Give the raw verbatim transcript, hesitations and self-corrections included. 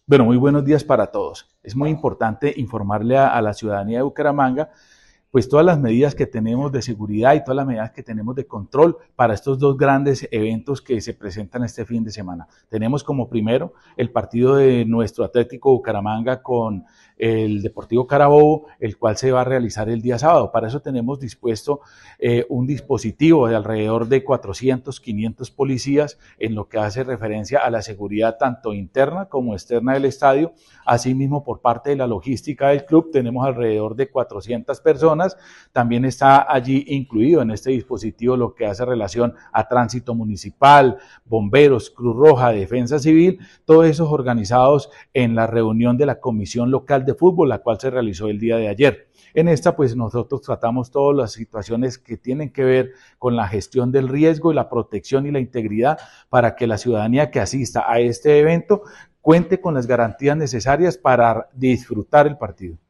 Bueno, muy buenos días para todos. Es muy importante informarle a, a la ciudadanía de Bucaramanga pues todas las medidas que tenemos de seguridad y todas las medidas que tenemos de control para estos dos grandes eventos que se presentan este fin de semana. Tenemos como primero el partido de nuestro Atlético Bucaramanga con el Deportivo Carabobo, el cual se va a realizar el día sábado. Para eso tenemos dispuesto eh, un dispositivo de alrededor de cuatrocientos, quinientos policías en lo que hace referencia a la seguridad tanto interna como externa del estadio. Asimismo, por parte de la logística del club tenemos alrededor de cuatrocientas personas. También está allí incluido en este dispositivo lo que hace relación a tránsito municipal, bomberos, Cruz Roja, Defensa Civil, todos esos organizados en la reunión de la Comisión Local de Fútbol, la cual se realizó el día de ayer. En esta, pues nosotros tratamos todas las situaciones que tienen que ver con la gestión del riesgo y la protección y la integridad para que la ciudadanía que asista a este evento cuente con las garantías necesarias para disfrutar el partido.